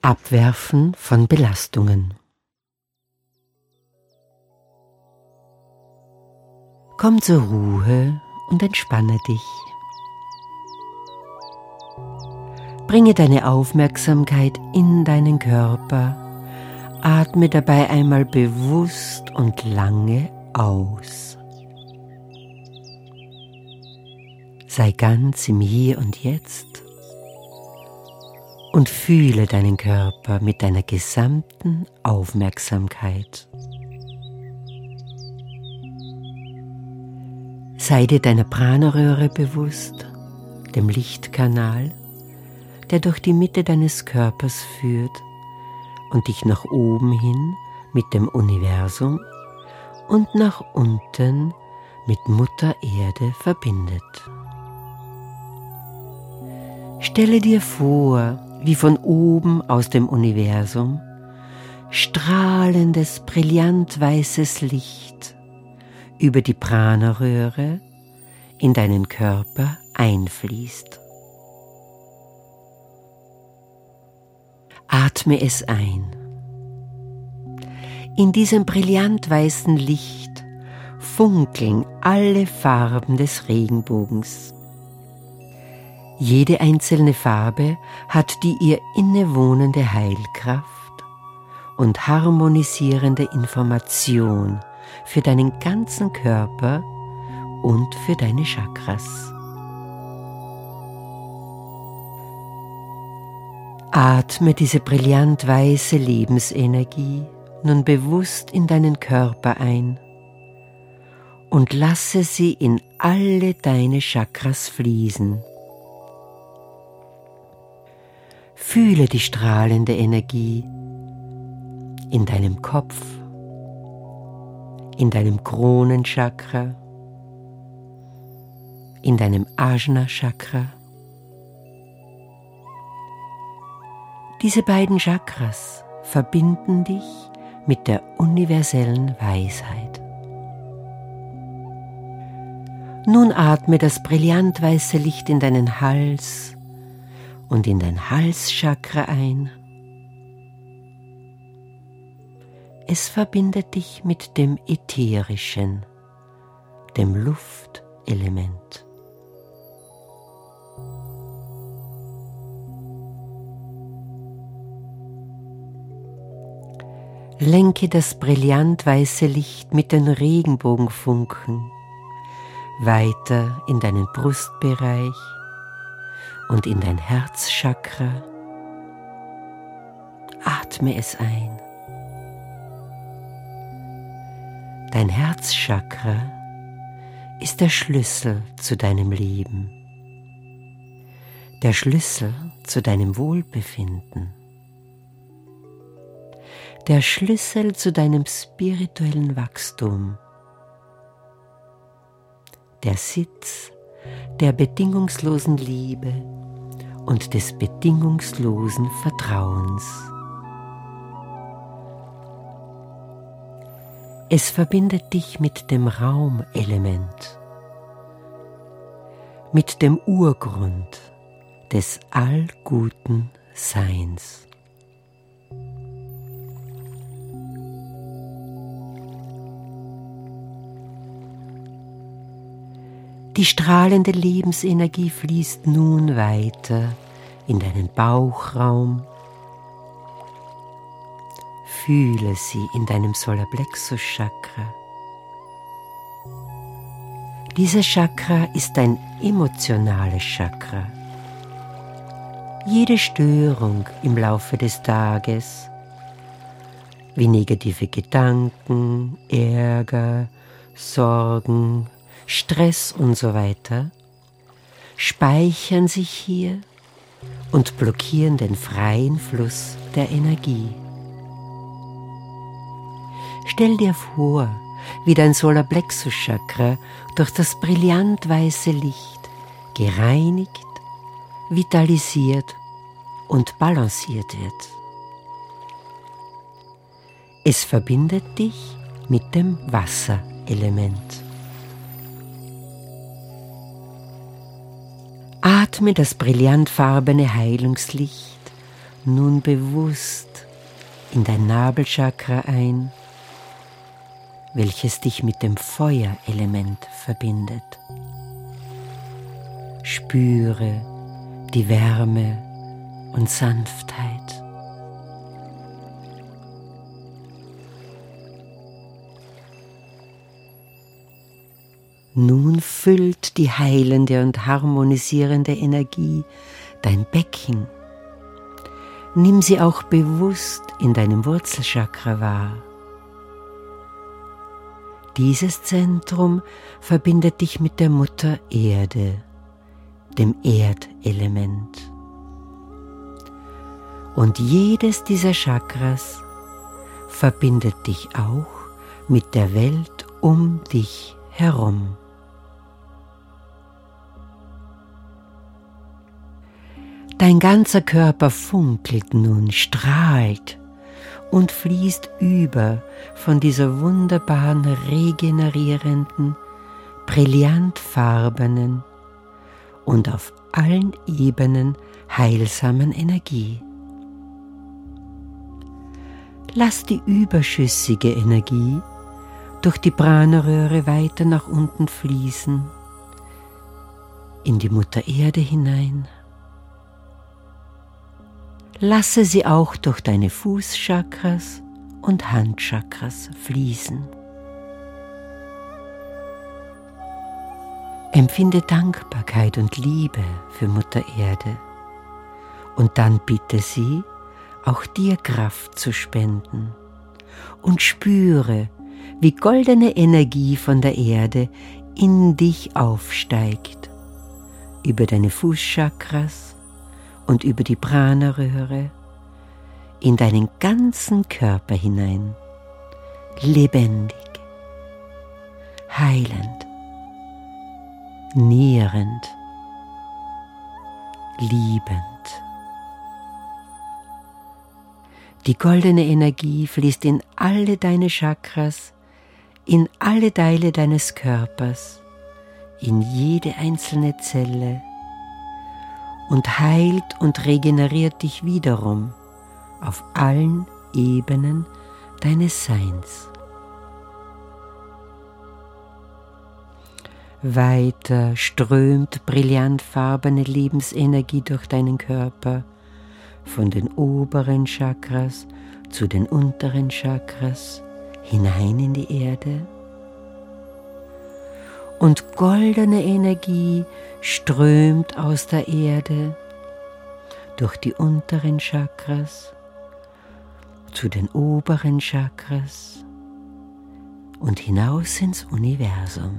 Abwerfen von Belastungen. Komm zur Ruhe und entspanne dich. Bringe deine Aufmerksamkeit in deinen Körper, atme dabei einmal bewusst und lange aus. Sei ganz im Hier und Jetzt und fühle deinen Körper mit deiner gesamten Aufmerksamkeit. Sei dir deiner Prana-Röhre bewusst, dem Lichtkanal, der durch die Mitte deines Körpers führt und dich nach oben hin mit dem Universum und nach unten mit Mutter Erde verbindet. Stelle dir vor, wie von oben aus dem Universum strahlendes, brillant weißes Licht über die Prana-Röhre in deinen Körper einfließt. Atme es ein. In diesem brillant weißen Licht funkeln alle Farben des Regenbogens. Jede einzelne Farbe hat die ihr innewohnende Heilkraft und harmonisierende Information für deinen ganzen Körper und für deine Chakras. Atme diese brillant weiße Lebensenergie nun bewusst in deinen Körper ein und lasse sie in alle deine Chakras fließen. Fühle die strahlende Energie in deinem Kopf, in deinem Kronenchakra, in deinem Ajna-Chakra. Diese beiden Chakras verbinden dich mit der universellen Weisheit. Nun atme das brillant weiße Licht in deinen Hals und in dein Halschakra ein. Es verbindet dich mit dem Ätherischen, dem Luftelement. Lenke das brillant weiße Licht mit den Regenbogenfunken weiter in deinen Brustbereich und in dein Herzchakra. Atme es ein. Dein Herzchakra ist der Schlüssel zu deinem Leben, der Schlüssel zu deinem Wohlbefinden, der Schlüssel zu deinem spirituellen Wachstum, der Sitz der bedingungslosen Liebe und des bedingungslosen Vertrauens. Es verbindet dich mit dem Raumelement, mit dem Urgrund des allguten Seins. Die strahlende Lebensenergie fließt nun weiter in deinen Bauchraum. Fühle sie in deinem Solarplexus-Chakra. Dieses Chakra ist ein emotionales Chakra. Jede Störung im Laufe des Tages, wie negative Gedanken, Ärger, Sorgen, Stress und so weiter, speichern sich hier und blockieren den freien Fluss der Energie. Stell dir vor, wie dein Solarplexus-Chakra durch das brillant weiße Licht gereinigt, vitalisiert und balanciert wird. Es verbindet dich mit dem Wasserelement. Atme das brillantfarbene Heilungslicht nun bewusst in dein Nabelchakra ein, welches dich mit dem Feuerelement verbindet. Spüre die Wärme und Sanftheit. Nun füllt die heilende und harmonisierende Energie dein Becken. Nimm sie auch bewusst in deinem Wurzelchakra wahr. Dieses Zentrum verbindet dich mit der Mutter Erde, dem Erdelement. Und jedes dieser Chakras verbindet dich auch mit der Welt um dich herum. Dein ganzer Körper funkelt nun, strahlt und fließt über von dieser wunderbaren, regenerierenden, brillantfarbenen und auf allen Ebenen heilsamen Energie. Lass die überschüssige Energie durch die Prana-Röhre weiter nach unten fließen, in die Mutter Erde hinein. Lasse sie auch durch deine Fußchakras und Handchakras fließen. Empfinde Dankbarkeit und Liebe für Mutter Erde und dann bitte sie, auch dir Kraft zu spenden und spüre, wie goldene Energie von der Erde in dich aufsteigt, über deine Fußchakras und über die Prana-Röhre in deinen ganzen Körper hinein, lebendig, heilend, nährend, liebend. Die goldene Energie fließt in alle deine Chakras, in alle Teile deines Körpers, in jede einzelne Zelle und heilt und regeneriert dich wiederum auf allen Ebenen deines Seins. Weiter strömt brillantfarbene Lebensenergie durch deinen Körper, von den oberen Chakras zu den unteren Chakras, hinein in die Erde. Und goldene Energie strömt aus der Erde durch die unteren Chakras zu den oberen Chakras und hinaus ins Universum.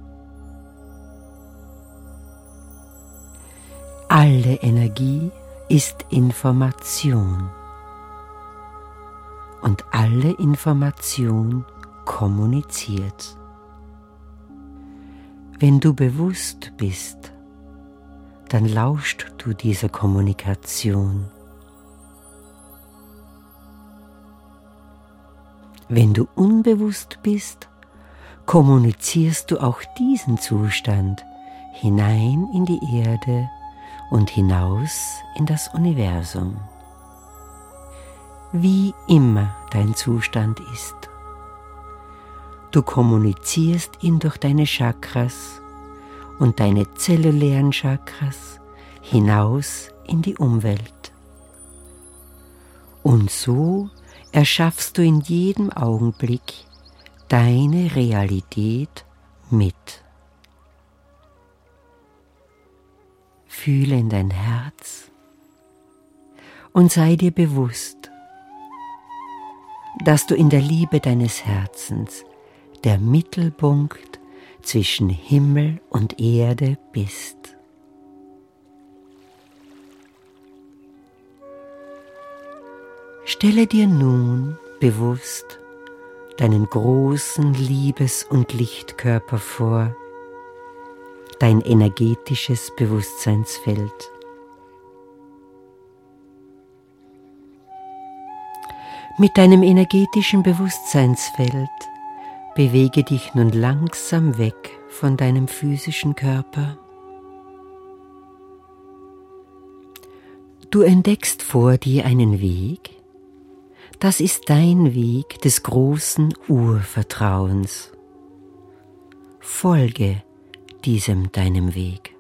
Alle Energie ist Information und alle Information kommuniziert. Wenn du bewusst bist, dann lauschst du dieser Kommunikation. Wenn du unbewusst bist, kommunizierst du auch diesen Zustand hinein in die Erde und hinaus in das Universum. Wie immer dein Zustand ist. Du kommunizierst ihn durch deine Chakras und deine zellulären Chakras hinaus in die Umwelt. Und so erschaffst du in jedem Augenblick deine Realität mit. Fühle in dein Herz und sei dir bewusst, dass du in der Liebe deines Herzens der Mittelpunkt zwischen Himmel und Erde bist. Stelle dir nun bewusst deinen großen Liebes- und Lichtkörper vor, dein energetisches Bewusstseinsfeld. Mit deinem energetischen Bewusstseinsfeld bewege dich nun langsam weg von deinem physischen Körper. Du entdeckst vor dir einen Weg. Das ist dein Weg des großen Urvertrauens. Folge diesem deinem Weg.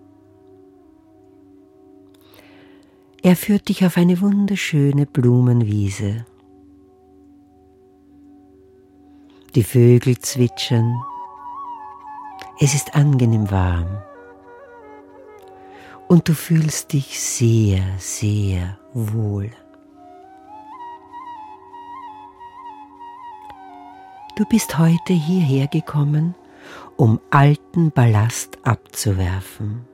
Er führt dich auf eine wunderschöne Blumenwiese. Die Vögel zwitschern. Es ist angenehm warm. Und du fühlst dich sehr, sehr wohl. Du bist heute hierher gekommen, um alten Ballast abzuwerfen.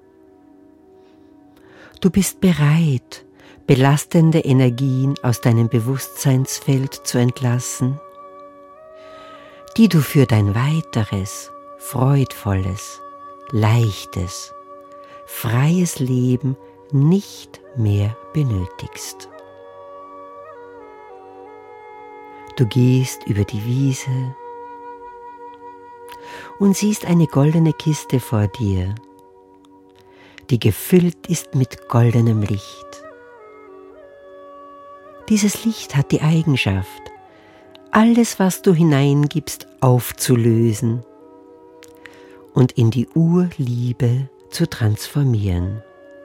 Du bist bereit, belastende Energien aus deinem Bewusstseinsfeld zu entlassen, die du für dein weiteres, freudvolles, leichtes, freies Leben nicht mehr benötigst. Du gehst über die Wiese und siehst eine goldene Kiste vor dir, die gefüllt ist mit goldenem Licht. Dieses Licht hat die Eigenschaft, alles, was du hineingibst, aufzulösen und in die Urliebe zu transformieren.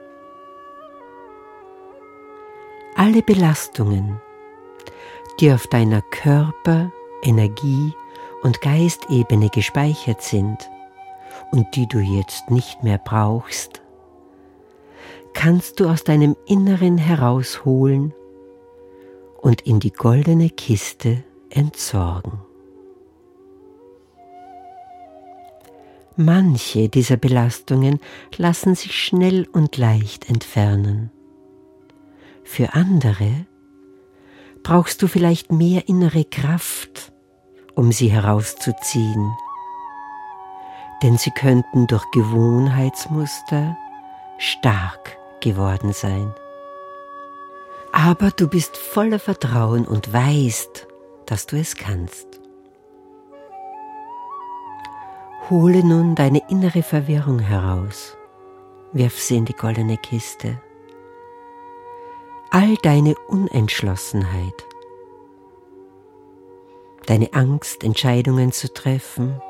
Alle Belastungen, die auf deiner Körper-, Energie- und Geistebene gespeichert sind und die du jetzt nicht mehr brauchst, kannst du aus deinem Inneren herausholen und in die goldene Kiste entsorgen. Manche dieser Belastungen lassen sich schnell und leicht entfernen. Für andere brauchst du vielleicht mehr innere Kraft, um sie herauszuziehen, denn sie könnten durch Gewohnheitsmuster stark geworden sein. Aber du bist voller Vertrauen und weißt, dass du es kannst. Hole nun deine innere Verwirrung heraus, wirf sie in die goldene Kiste. All deine Unentschlossenheit, deine Angst, Entscheidungen zu treffen,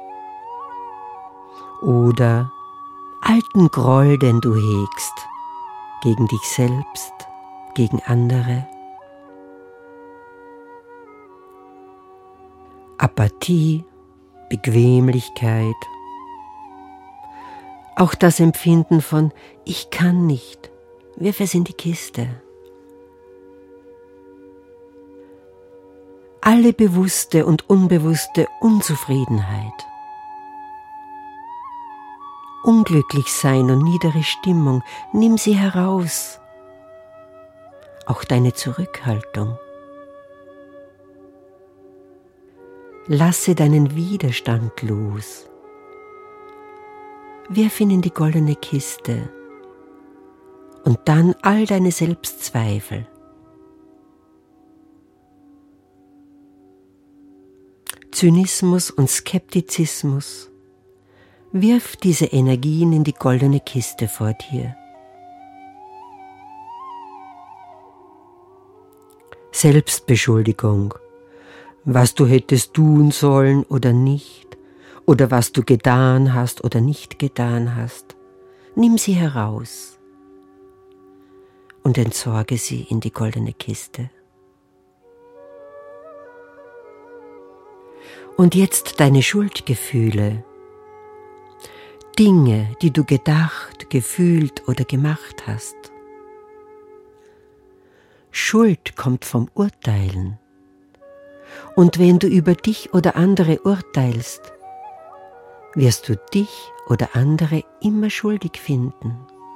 oder alten Groll, den du hegst, gegen dich selbst, gegen andere, Apathie, Bequemlichkeit, auch das Empfinden von ich kann nicht, wirf es in die Kiste. Alle bewusste und unbewusste Unzufriedenheit, Unglücklichsein und niedere Stimmung, nimm sie heraus. Auch deine Zurückhaltung. Lasse deinen Widerstand los. Wirf ihn in die goldene Kiste und dann all deine Selbstzweifel. Zynismus und Skeptizismus. Wirf diese Energien in die goldene Kiste vor dir. Selbstbeschuldigung, was du hättest tun sollen oder nicht, oder was du getan hast oder nicht getan hast. Nimm sie heraus und entsorge sie in die goldene Kiste. Und jetzt deine Schuldgefühle, Dinge, die du gedacht, gefühlt oder gemacht hast. Schuld kommt vom Urteilen. Und wenn du über dich oder andere urteilst, wirst du dich oder andere immer schuldig finden.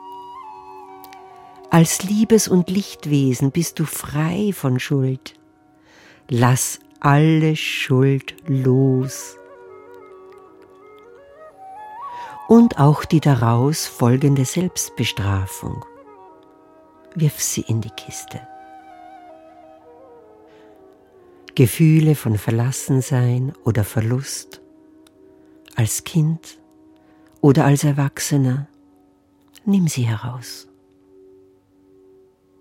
Als Liebes- und Lichtwesen bist du frei von Schuld. Lass alle Schuld los. Und auch die daraus folgende Selbstbestrafung. Wirf sie in die Kiste. Gefühle von Verlassensein oder Verlust, als Kind oder als Erwachsener, nimm sie heraus.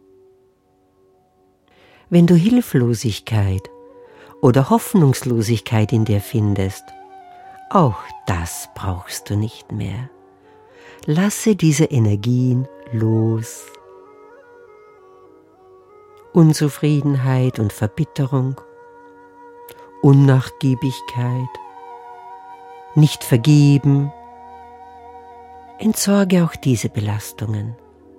Wenn du Hilflosigkeit oder Hoffnungslosigkeit in dir findest, auch das brauchst du nicht mehr. Lasse diese Energien los. Unzufriedenheit und Verbitterung, Unnachgiebigkeit, nicht vergeben. Entsorge auch diese Belastungen.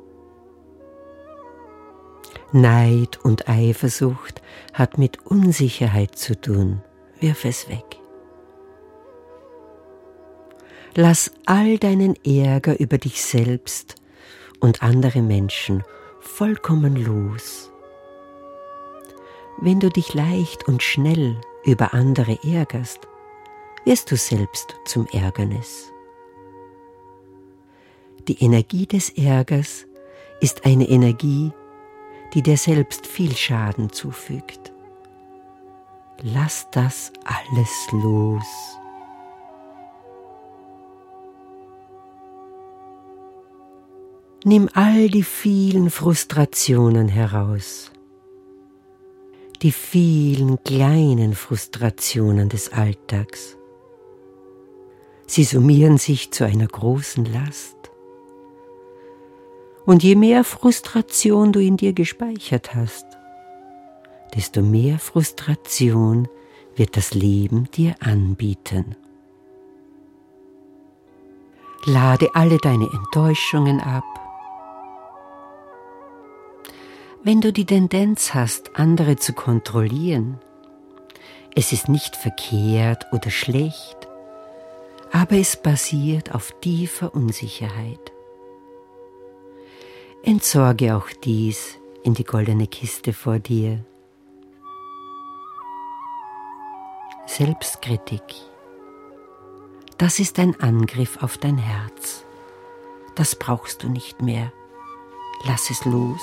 Neid und Eifersucht hat mit Unsicherheit zu tun. Wirf es weg. Lass all deinen Ärger über dich selbst und andere Menschen vollkommen los. Wenn du dich leicht und schnell über andere ärgerst, wirst du selbst zum Ärgernis. Die Energie des Ärgers ist eine Energie, die dir selbst viel Schaden zufügt. Lass das alles los. Nimm all die vielen Frustrationen heraus, die vielen kleinen Frustrationen des Alltags. Sie summieren sich zu einer großen Last. Und je mehr Frustration du in dir gespeichert hast, desto mehr Frustration wird das Leben dir anbieten. Lade alle deine Enttäuschungen ab. Wenn du die Tendenz hast, andere zu kontrollieren, es ist nicht verkehrt oder schlecht, aber es basiert auf tiefer Unsicherheit. Entsorge auch dies in die goldene Kiste vor dir. Selbstkritik. Das ist ein Angriff auf dein Herz. Das brauchst du nicht mehr. Lass es los.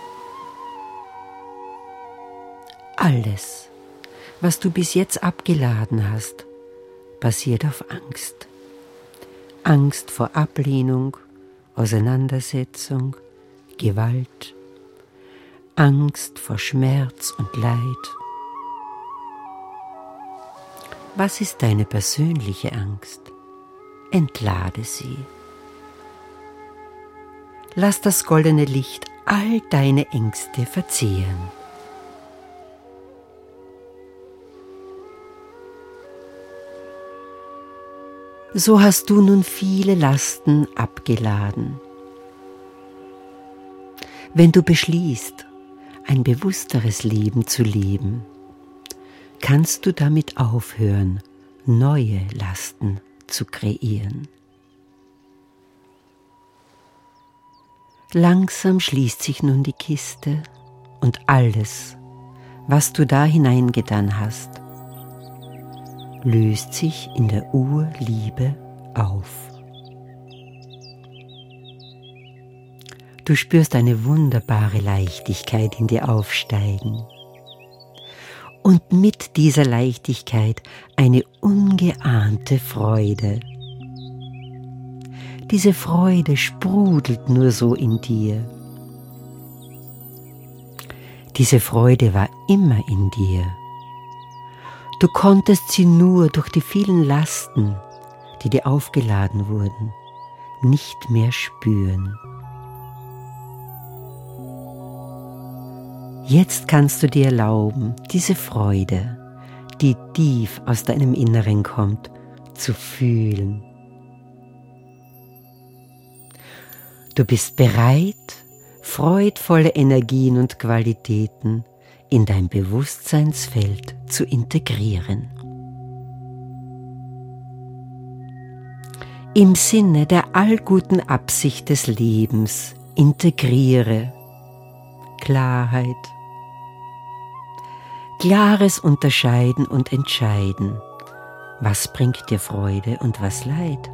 Alles, was du bis jetzt abgeladen hast, basiert auf Angst. Angst vor Ablehnung, Auseinandersetzung, Gewalt, Angst vor Schmerz und Leid. Was ist deine persönliche Angst? Entlade sie. Lass das goldene Licht all deine Ängste verzehren. So hast du nun viele Lasten abgeladen. Wenn du beschließt, ein bewussteres Leben zu leben, kannst du damit aufhören, neue Lasten zu kreieren. Langsam schließt sich nun die Kiste und alles, was du da hineingetan hast, löst sich in der Urliebe auf. Du spürst eine wunderbare Leichtigkeit in dir aufsteigen und mit dieser Leichtigkeit eine ungeahnte Freude. Diese Freude sprudelt nur so in dir. Diese Freude war immer in dir. Du konntest sie nur durch die vielen Lasten, die dir aufgeladen wurden, nicht mehr spüren. Jetzt kannst du dir erlauben, diese Freude, die tief aus deinem Inneren kommt, zu fühlen. Du bist bereit, freudvolle Energien und Qualitäten in dein Bewusstseinsfeld zu integrieren. Im Sinne der allguten Absicht des Lebens integriere Klarheit, klares Unterscheiden und Entscheiden, was bringt dir Freude und was Leid.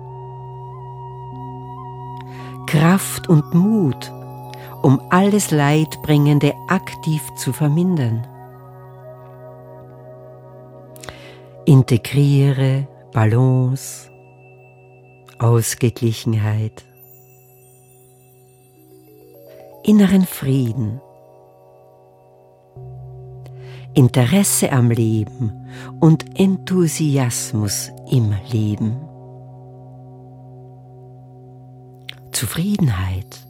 Kraft und Mut, um alles Leidbringende aktiv zu vermindern. Integriere Balance, Ausgeglichenheit, inneren Frieden. Interesse am Leben und Enthusiasmus im Leben. Zufriedenheit,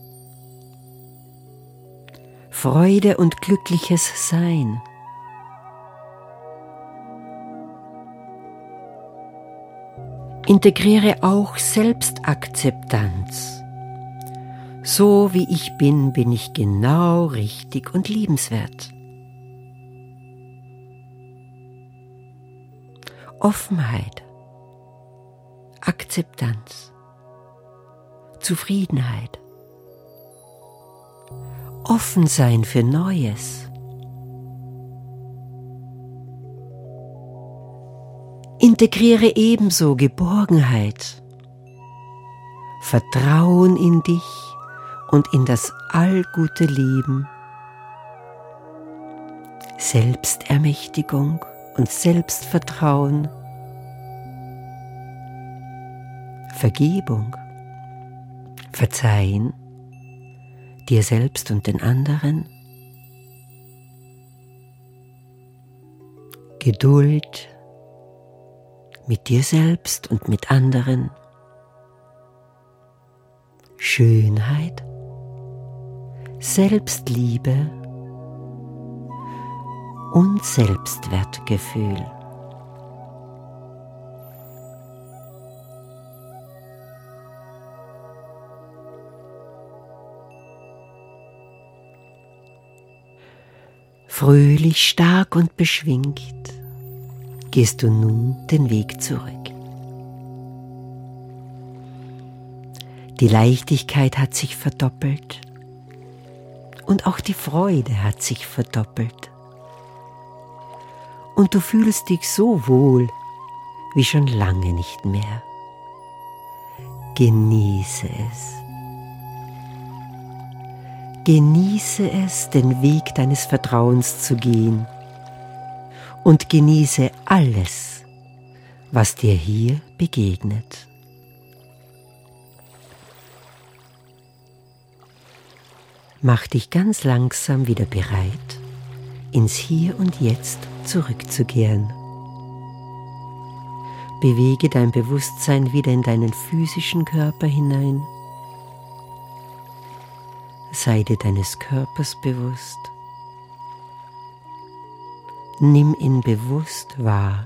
Freude und glückliches Sein. Integriere auch Selbstakzeptanz. So wie ich bin, bin ich genau richtig und liebenswert. Offenheit, Akzeptanz, Zufriedenheit, offen sein für Neues. Integriere ebenso Geborgenheit, Vertrauen in dich und in das allgute Leben, Selbstermächtigung und Selbstvertrauen, Vergebung, Verzeihen, dir selbst und den anderen, Geduld mit dir selbst und mit anderen, Schönheit, Selbstliebe und Selbstwertgefühl. Fröhlich, stark und beschwingt gehst du nun den Weg zurück. Die Leichtigkeit hat sich verdoppelt und auch die Freude hat sich verdoppelt. Und du fühlst dich so wohl wie schon lange nicht mehr. Genieße es. Genieße es, den Weg deines Vertrauens zu gehen und genieße alles, was dir hier begegnet. Mach dich ganz langsam wieder bereit, ins Hier und Jetzt zurückzukehren. Bewege dein Bewusstsein wieder in deinen physischen Körper hinein. Sei dir deines Körpers bewusst. Nimm ihn bewusst wahr.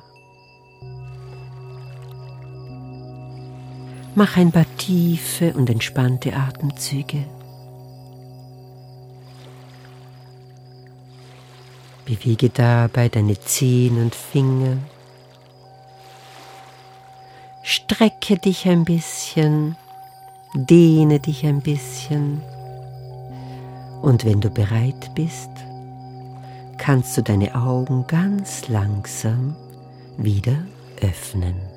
Mach ein paar tiefe und entspannte Atemzüge. Bewege dabei deine Zehen und Finger. Strecke dich ein bisschen, dehne dich ein bisschen. Und wenn du bereit bist, kannst du deine Augen ganz langsam wieder öffnen.